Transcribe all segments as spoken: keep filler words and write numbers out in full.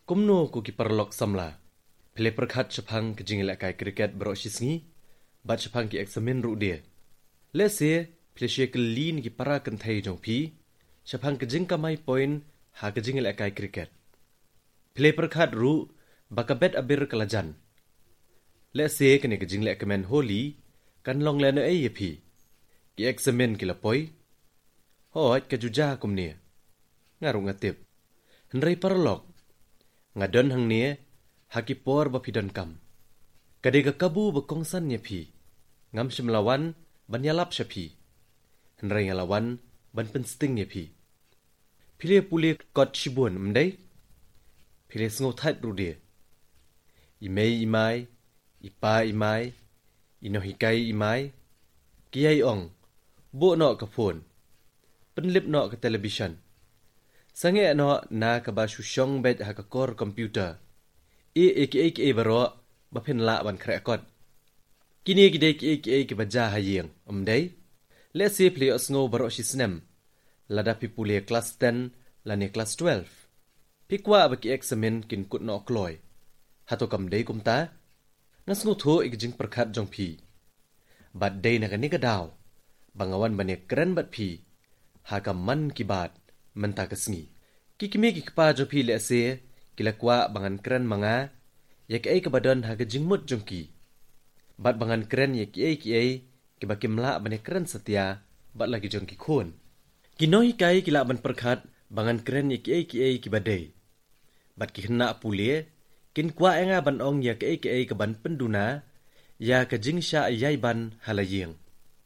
Kumno ku ki perlok samla. Pele perkhat chapang ke jingilak kai kriket bro shisngi, bat chapang ki eksamen ru dia. Le se pele shekel lin ki para kan thai jong pi, chapang ke jing kamai point ha ke jingilak kai kriket. Pele perkhat ru bakabet abir kalajan. Le se kene ke jingilak kemen holi kan long le na ai pi. Ki eksamen ki lapoi. Hoi ke juja kumne. Ngaru ngatip. Henry perlok. Ngadon hang ne hakipor bapidon kam. Kadega kabu bekongsan nya pi. Ngam shimlawan ban yalap syapi. Henry ngalawan ban pensting nya pi. Pile pule kot shibun mendai. Pile sngotat rude. Imei imai, ipa imai, inohikai imai, kiai ong, bo no ka phone. Penlip no ke television. Sange no na ka ba shushong bet ha ka kor computer. E e ki e ki e baro ba pen la ban krekot. Kini ki de ki e ki e ki ba ja ha yeng. Umdai. Let's say play osngo baro shisnem. Lada pipule class ten la ne class twelve. Pikwa ba ki examen kin kut no kloy. Hato kam dei kum ta. Ngasngo tho ik jing perkhat jong pi. Bat dei na ka ni ka daw. Bangawan ba ne kren bat pi. Haka man kibat menta kesngi. Kikimi kikpa jo pi le se kilakwa bangan kren manga yak ai kabadon haga jingmut jongki. Bat bangan kren yak ai ki ai kibakimla bane kren setia bat lagi jongki khon. Kinoi kai kila ban perkhat bangan kren yak ai ki ai kibadai. Bat kihna pule kin kwa enga ban ong yak ai ki ai kaban penduna ya ka jingsha yai ban halayeng.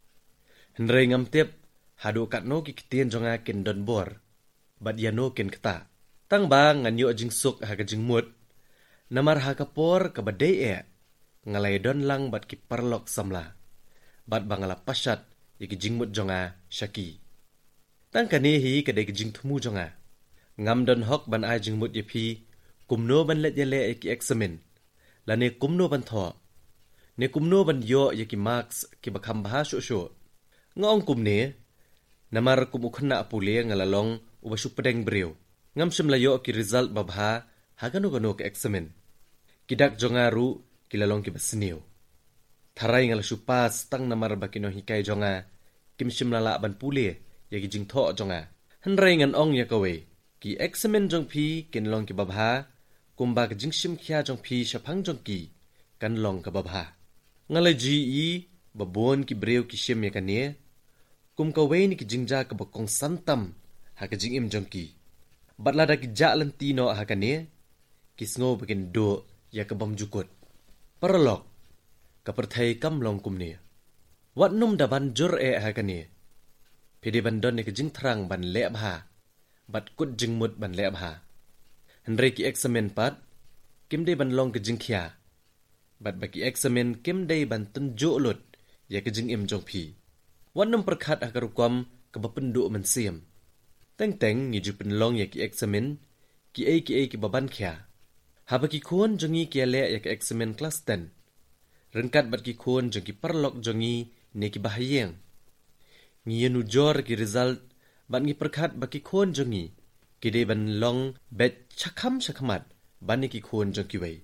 Henry ngamtep hadu kat no ki kitien jonga kin don bor. Bat ya no kin kata. Tang bang ngan yo jing suk ha ka jing mut. Namar ha ka por ka badai e. Ngalai don lang bat ki perlok samla. Bat bangala pasyat ya ki jing mut jonga syaki. Tang kani hi ka de ki jing thumu jonga. Ngam don hok ban ai jing mut ya pi. Kumno ban let ya le e ki examen. La ne kumno ban tho. Ne kumno ban yo ya ki marks ki bakam baha syo-syo. Ngong kumne namar kumukhna pule ngalalong ubashu pedeng breu. Ngam shimlayo ki result babha hagano-gano ke examen. Kidak jongaru kilalong ki basniu. Tharai ngalashu pas tang namar bakino hikai jonga kim shimlala ban pule yagi jing tho jonga. Hanrai ngan ong yakawe ki examen jong pi kinlong ki babha kumba ke jing shim khia jong pi shapang jong ki kanlong ka babha. Ngalai ji i babon ki breu ki shim yakane kum ka wei ni ki jingja ka bakong santam ha ka jing im jongki. Batla da ki ja lentino ha ka ne ki sngo bakin do ya ka bam jukut. Perlok ka perthai kam long kum ne. Wat num da ban jur e ha ka ne. Pede ban don ne ki jing thrang ban le bha. Bat kut jing mut ban le bha. Henry ki examen pat kim de ban long ki jing khia. Bat ba ki examen kim de ban tun jo lut ya ka jing im jongpi. Wan num perkhat akarukwam kabapendu mensiam. Teng-teng ni jupen long ya ki examen ki ai ki ai ki baban khia. Haba ki khon jongi ki ale ya ki examen class ten. Rengkat bat ki khon jongi perlok jongi ne ki bahayeng. Ngiyenu jor ki result bat ngi perkhat ba ki khon jongi ki de ban long bet chakham chakhamat ban ni ki khon jongi wei.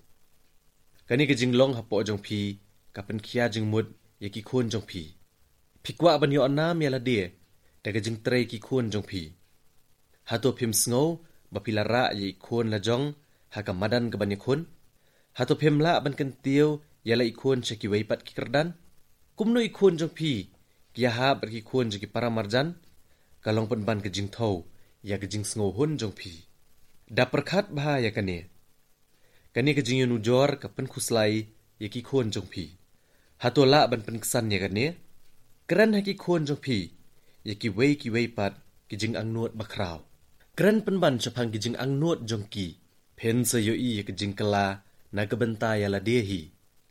Kani ki jing long hapo jong pi kapen khia jing mut ya ki khon jong pi. Pikwa ban yo anam ya la de daga jing trei ki khon jong pi. Hato pim sngo bapilara ye khon la jong ha ka madan ka ban ye khon. Hato pim la ban kan tiu ya la ikhon cheki wei pat ki kerdan. Kumno ikhon jong pi ki ha ber ki khon jong ki para marjan kalong pan ban ka jing thau ya ka jing sngo hun jong pi. Da perkhat bha ya kane. Kane ka jing yunu jor ka pen khuslai ye ki khon jong pi. Hato la ban pen ksan ya kane. Kran haki khon jong pi ye ki wei ki wei pat ki jing ang nuot bakraw. Kran penban chapang ki jing ang nuot jong ki pen se yo i ye ki jing kala na kabenta ya la dehi.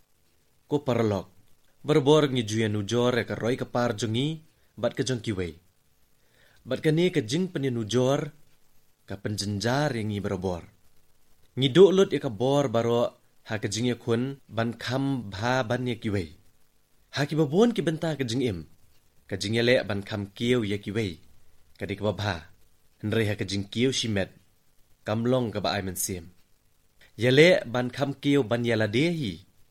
Ko parlok berbor ngi juya nu jor ka roi ka par jongi bat ka jong ki wei. Bat ka ne ka jing pen nu jor ka penjenjar yang ngi berbor. Ngi do lut ya ka bor baro ha ka jing ya khun ban kham bha ban ye ki wei. Haki babon ki benta ka jing im. Ka jing yale ban kam kieu ya ki wei. Ka dik babha. Henry ha ka jing kieu shimet. Kamlong ka ba ay men sim. Yale ban kham kiu ban yala de hi.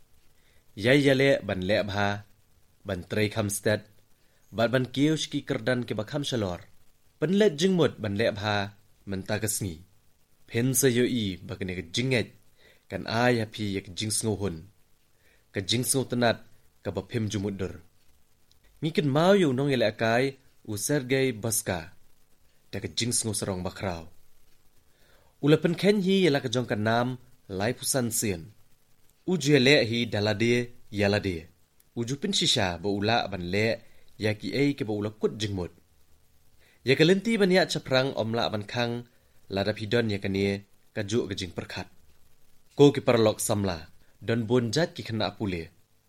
Yai yale ban le bha, ban trei kham stet, bat ban kiu shki kerdan ke bakham shalor. Ban let jingmut ban le bha, man tagasngi. Pen sa yo i bakane ka jinget, kan ay hapi yak jing sngo hun. Ka jing sngo tanat ka bapim jumudur. Ngikin mau yu nong yale akay u Sergei Baska, ta ka jing sngo sarong bakraw. Ulapan ken hi yala ka jong ka nam lai pusan sien. Uju yale hi dalade yalade. Uju pin shisha ba ula ban le yaki ay ke ba ula kut jingmut. Yakalenti ban ya chaprang omla ban kang lada pidon yakane ka ju ka jing perkhat. Ko ki parlok samla don bonjat ki khana pule.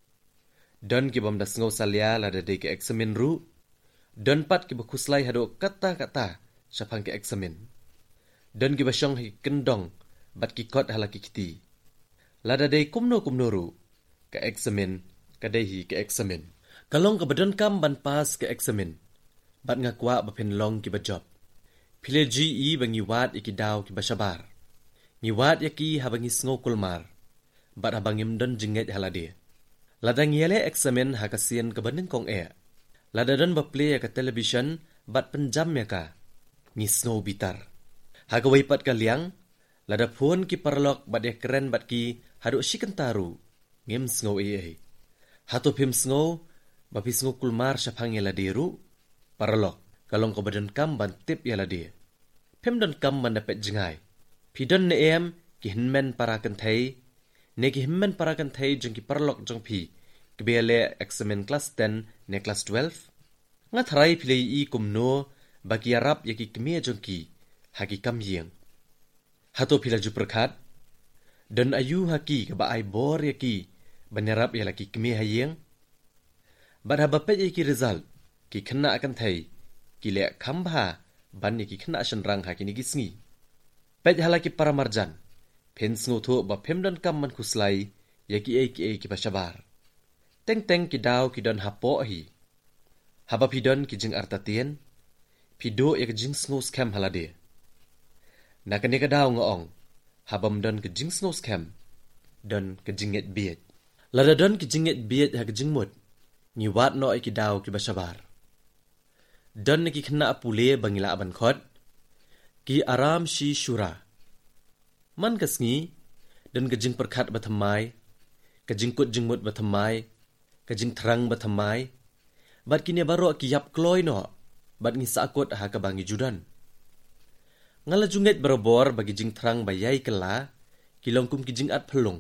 Don ki bam da sngo salya lada de ke examen ru. Don pat ki bakuslai hado kata-kata syapang ke examen. Don ki basyong hi kendong bat ki kot halaki kiti. Lada de kumno kumno ru ke examen kadai hi ke examen. Kalong ka badon kam ban pas ke examen. Bat ngakwa bapen long ki bajob. Pile ji i bangi wat iki daw ki basyabar. Ngi wat yaki habangi sngo kulmar. Bat habangim don jinget halade. Lada ngiyale examen hakasien kabanin kong e. Lada don baplay ka television bat penjam ya ka. Ngi sngo bitar. Hagawai pat ka liang. Lada phone ki parlok bat ya keren bat ki hadu shikentaru. Ngim sngo e e. Hatu pim sngo bapi sngo kulmar syapang yalade ru. Parlok. Kalong kabadan kam ban tip yala dia. Pem don kam man dapat jengai. Pidon ne em ki hinmen parakan thai. Ne ki hinmen parakan thai jeng ki parlok jeng pi. Kebele examen class ten ne class twelve. Nga tharai pilai i kumno bagi Arab yaki kemia jeng ki. Haki kam yeng. Hato pila ju perkhat. Don ayu haki keba ai bor yaki. Banyarab yala ki kemia hayeng. Bad habapet yaki result. Ki kena akan thai. Kile kambha ban ki khna shanrang ha kini gisngi pej halaki para marjan pen sngo tho ba phemdon kam man khuslai yaki ei ki ei ki bashabar teng teng ki daw ki don hapo hi haba pidon ki jing artatien pido yak jing sngo scam halade nakane ka daw ngong habam don ki jing sngo scam don ki jinget biet lada don ki jinget biet ha ki jingmut ni wat no ki daw ki bashabar Don ki kena apule bangila aban khot ki aram shi shura man kasngi don ka jing perkhat bathamai ka jing kut jingmut bathamai ka jing thrang bathamai bat kine baro ki yap kloi no bat ngi sakot ha ka bangi judan ngala junget barobor bagi jing thrang bayai kala ki longkum ki jing at phelung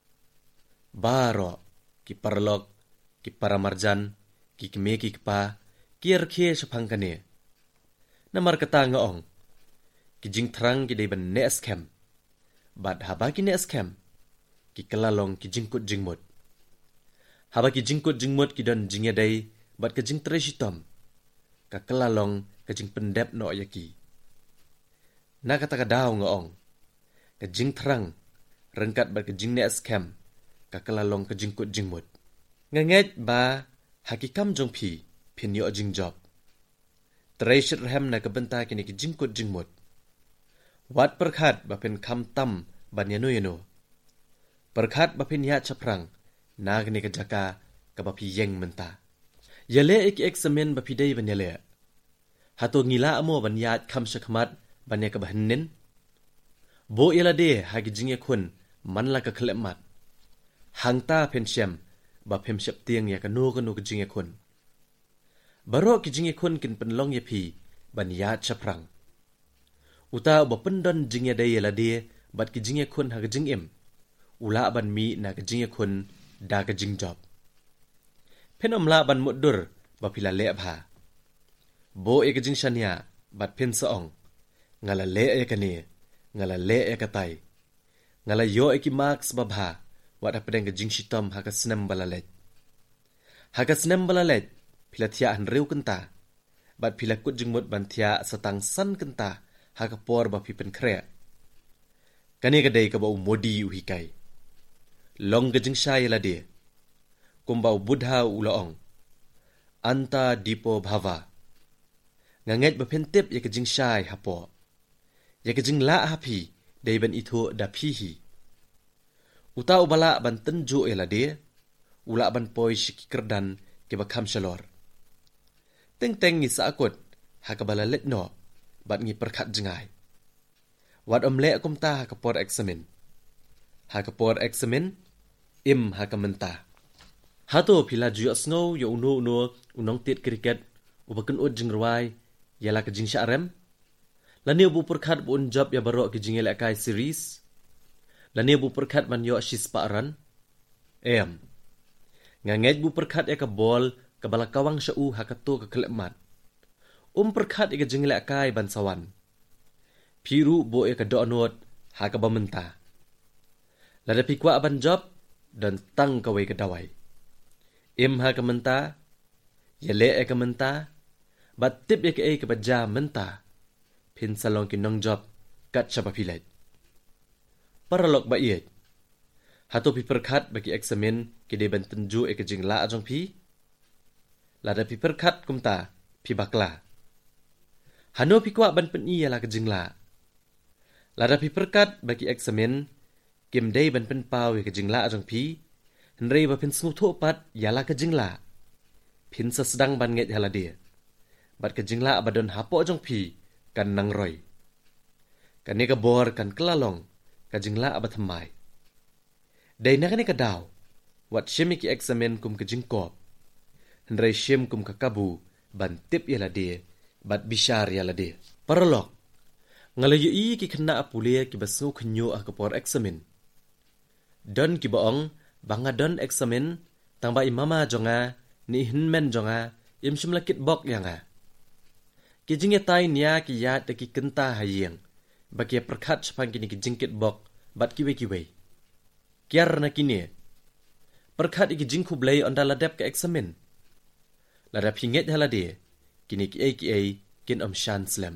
baro ki parlok ki paramarjan ki kme ki kpa kier khe syapang kane. Namar kata ngaong. Ki jing thrang ki day ban ne scam. Bad haba ki ne scam. Ki kalalong ki jing kut jing mut. Haba ki jing kut jing mut ki don jing ya day. Bad ka jing treshitom. Ka kalalong ka jing pendep no yaki. Na kata ka daw ngaong. Ka jing thrang. Rengkat bad ka jing ne scam. Ka kalalong ka jing kut jing mut. Nganget ba hakikam jong pi. Pinyo jing job. Tereshit rahem na kabenta kini ki jingkut jingmut. Wat perkhat bapin kam tam ban yano yano. Perkhat bapin ya chaprang na kini kajaka kabapi yeng menta. Yale ik examen bapi day ban yale. Hato ngila amo ban yat kam shakmat ban ya kabahanin. Bo yala de hagi jingye kun man la ka klemat. Hangta penshem bapim shep tiang ya kanu kanu ka jingye kun. Baro ki jingi kun kin penlong ye pi ban ya chaprang. Uta ba pendon jingi day la de bat ki jingi kun ha jing im. Ula ban mi na ki jingi kun da ka jing job. Penom la ban mudur ba pila le bha. Bo e ka jing shania bat pen saong. Ngala le e ka ne, ngala le e ka tai. Ngala yo e ki marks ba bha wat apedeng ka jing shitom ha ka snem balalet. Ha ka snem balalet pila tia han reu kenta. Bat pila kut jingmut ban tia satang san kenta haka por ba pi pen kre. Kani ka day ka ba umodi uhikai. Long ka jing shay la de. Kumba ubudha ulaong. Anta dipo bhava. Nganget ba pen tip ya ka jing shay hapo. Ya ka jing la hapi day ban ito da pihi. Uta ubala ban tenju ela dia, ula ban poi shiki kerdan ke bakam shalor. Teng-teng ngi saakut, hakabala let no, bat ngi perkat jengai. Wat om lek kum ta hakapor eksamen. Hakapor eksamen, im hakamenta. Hato pila juyok snow yo uno uno unong tit kriket, ubaken ud jengrawai, yala ke jing syarem. Lani ubu perkat bu unjab ya barok ke jing elekai series. Lani ubu perkat man yo shis paaran. Em. Nganget bu perkat ya ke bol, ke balakawang syau hakato ke kelepmat. Um perkat ya ke jing elekai ban sawan. Piru bo ya ke do'not hakabamenta. Lada pikwa ban job, dan tang kawai ke dawai. Im hakamenta, ya le ya ke menta, bat tip ya ke e ke baja menta. Pin salong ki nong job kat siapa pilet. Paralog ba iet. Hato pi perkat bagi eksamen ki de ban tenju e ke jing la ajong pi. Lada pi perkat kumta pi bakla. Hano pi kwa ban pen iya la ke jing la. Lada pi perkat bagi eksamen kim day ban pen pau e ke jing la ajong pi. Henrei ba pin sngu thopat ya la ke jing la. Pin sa sedang ban nget hala dia. Bat ke jing la abadon hapo ajong pi. Kan nang roy. Kan ni ka bor kan kelalong, ka jingla abat hamay. Day na kani ka daw, wat siyem ki eksamen kum ka jingkop. Henray siyem kum ka kabu, ban tip yala de, bat bishar yala de. Paralok, ngalayo i ki kena apulia ki baso kanyo ah kapor eksamen. Don ki baong, banga don eksamen, tang ba imama jonga, ni hinmen jonga, im simlakit bok yanga. Kijing tay niya ki yat ki kenta hayeng bagi perkat sepang kini kijingkit bok bat kiwe kiwe kiar na kini perkat iki jingku blay onda ladap ke eksamen ladap hinget halade kini ki ai ki ai kin om shan slam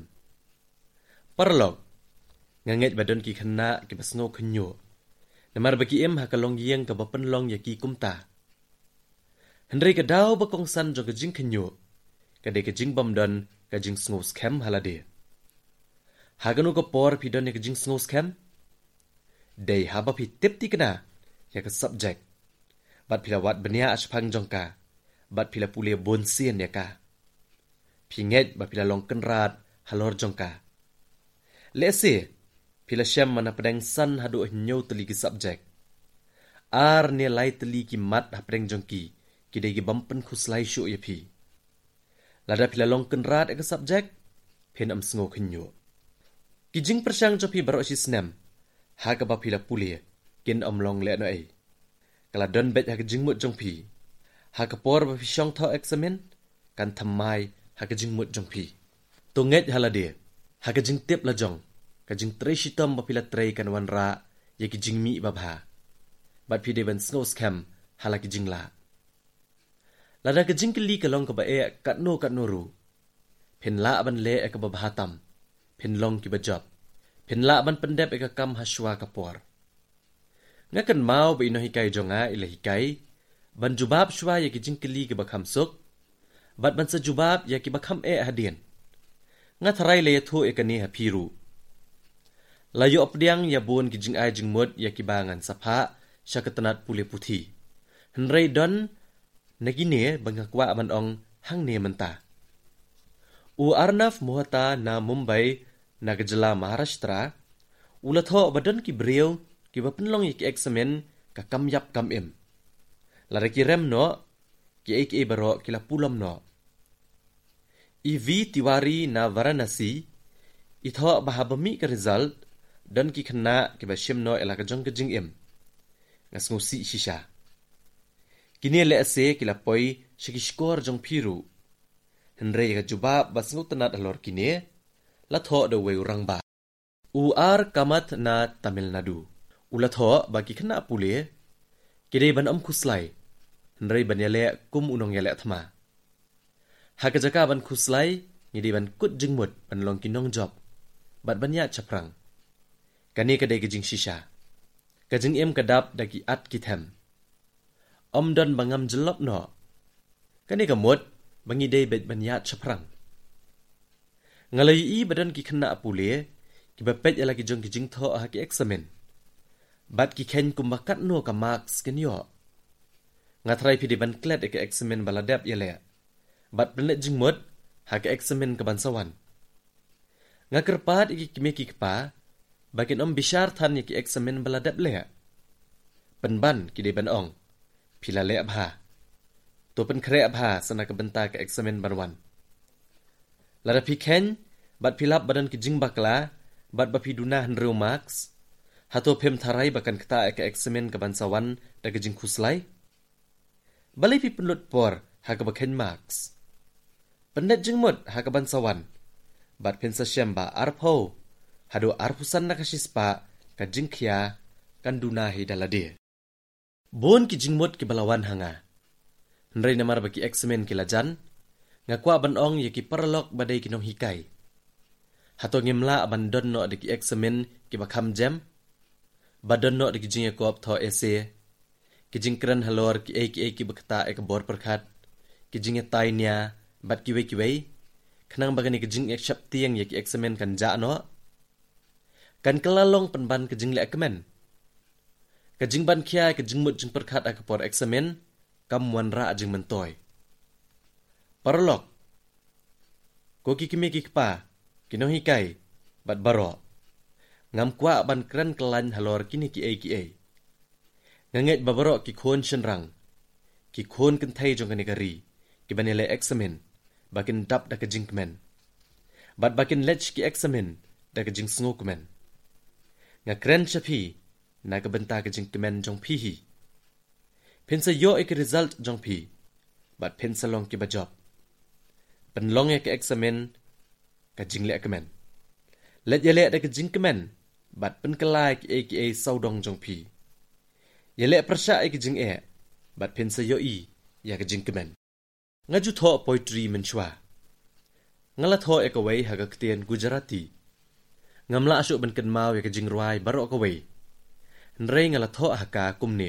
parlog nganget badon ki khana ki basno khnyo namar bagi em hakalong yeng ka bapen long ya ki kumta hendrai ka daw ba kong san jo ka jing khnyo ka de ka jing bom don ka jing sngo scam halade haganu ko por pidon ka jing sngo scam dei haba pi tip ti kana ya ka subject bat pila wat benia ashpang jongka bat pila pule bon sien ya ka pinget bat pila long kenrat halor jongka lese pila syam mana pedang san hadu nyo teli ki subject ar ne lai teli ki mat hapeng jongki ki dei ki bampen khuslai shu ya pi lada pila long kenrat ke subjek pen am sngo khnyo kijing persang jopi baro si snam ha ka ba pila puli kin am long le no ai kala don bet ha kijing mut jong pi ha ka por ba fi shong tho examen kan thamai ha kijing mut jong pi to nget halade ha kijing tip la jong ka jing tre shitam ba pila tre kan wan ra ye kijing mi ba bha bat pi de ban snow scam hala kijing la lada ke jingkeli ke long ke ba e kat no kat noru pen la ban le e ke ba bhatam pen long ki ba job pen la ban pendep e ke kam haswa ka por ngakan mau ba ino hikai jonga ila hikai ban jubab shwa ye ke jingkeli ke ba kham suk bat ban sa jubab ye ki ba kham e hadien nga tharai le thu e ke ni ha phiru la yo opdiang ya bon ki jing ai jing mot ye ki ba ngan sapha shakatanat pule puthi henrei don nagine bangakwa man ong hang ne menta u arnaf mohata na Mumbai na Gajala Maharashtra ulatho badan ki breu ki bapenlong ki eksamen ka kamyap kam em lara ki rem no ki ek e baro ki la pulam no ev tiwari na Varanasi itho bahabami ka result dan ki khna ki ba shim no ela ka jong ka jing em ngasngu si shisha kini le ase kila poi shiki skor jong phiru henre ga juba basngu tanat alor kini la tho de we urang ba u ar kamat na Tamil Nadu ula tho ba ki khna pule kide ban am khuslai henre ban yale kum unong yale thma ha ka jaka ban khuslai ni de ban kut jingmut ban long ki nong job bat ban ya chaprang kani ka de ki jing shisha ka jing em kadap da ki at ki them om don bangam jelop no kani ka mot bangi de bet ban ya chaprang ngalai i badan ki khna apule ki bapet ala ki jong ki jing tho ha ki examen bat ki ken kumbakat no ka marks ken yo ngatrai pi de ban klet e ka examen baladap yele bat planet jingmut ha ka examen ka ban sawan ngakerpat iki kimeki kpa bakin om bishar than ki examen baladap le penban ki de ban ong pila le abha to pen kre abha sana ka benta ka examen banwan lara pi ken bat pilap badan ki jing bakla bat bapi duna hanreu marks hato pem tharai bakan kta ka examen ka ban sawan da ka jing khuslai balai pi penlut por ha ka baken marks pendet jingmut ha ka ban sawan bat pensa syamba arpho hado arpusan na kasispa ka jingkhia kan duna hi dalade bon ki jingmut ki balawan hanga nrei namar baki examen ki lajan ngakwa ban ong ye ki parlok badai ki nong hikai hato ngimla aban don no de ki examen ki bakham jam badon no de ki jing kop tho ese ki jing kran halor ki ek ek ki bakta ek bor perkhat ki jing tai nya bat ki we ki we khnang bagani ki jing ek shap tiang ye ki examen kan ja no kan kelalong penban ke jing le ekmen ke jing ban khia ke jing mut jing perkhat ak por examen kam wan ra jing mentoy parlok ko ki kimi ki kpa kino hikai bat baro ngam kwa ban kran kelan halor kini ki ai ki ai nganget babaro ki khon shenrang ki khon kan thai jong kan gari ki banele examen bakin dap da ka jingmen bat bakin lech ki examen da ka jing snokmen nga kran chapi na ka benta ka jingmen jong phi hi pensa yo ek result jong phi bat pensa long ki bajop pen long ek examen ka jingle ekmen let yele da ka jingmen bat pen kalai ki aka saudong jong phi yele prasha ek jing e bat pensa yo i ya ka jingmen ngaju tho poetry men chwa ngala tho ek away ha ka ktien gujarati ngamla asu ban kan mau ya ka jing ruai baro ka way nrei ngala tho ha ka kumne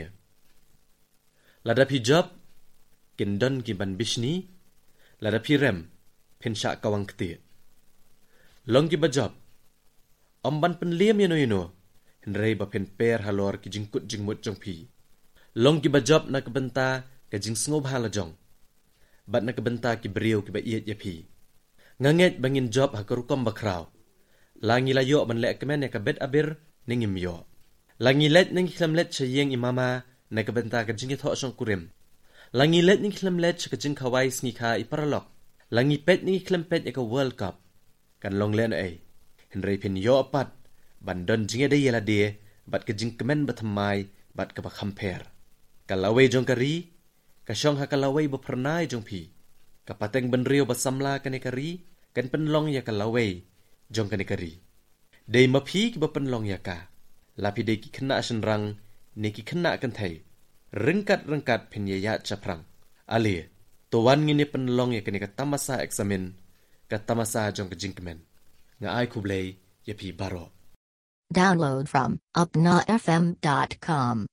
lada pi job kin don ki ban bishni lada pi rem pensha kawang kti long ki ba job om ban pen liam yano yano nrei ba pen per halor ki jing kut jing mut jong pi long ki ba job na ka benta ka jing sngob hala jong bat na ka benta ki brio ki ba iet ya pi nganget bangin job ha karukom ba kraw langi la yo ban le kemen ya ka bet abir ningim yo langi let ning khlamlet chayeng imama na ka benta ka jing tho song kurim langi let ning khlamlet ka jing khawai sngi kha iparalok langi pet ning khlam pet ya ka world cup kan long len ai henrei pin yo apat ban don jing de yela de bat ka jing kemen ba thamai bat ka ba khamper ka lawe jong kari ka shong ha ka lawe ba pernai jong pi ka pateng ban rio ba samla ka ne kari kan pen long ya ka lawe jong ka ne kari de ma phi ki ba pen long ya ka lapi de ki khna shan rang ne ki khna kan thai ringkat ringkat phin ya ya chaprang ale to wan ngi ne pen long ya ka ne ka tamasa examen ka tamasa jong ka jingmen nga ai kublei ya pi baro Download from upna f m dot com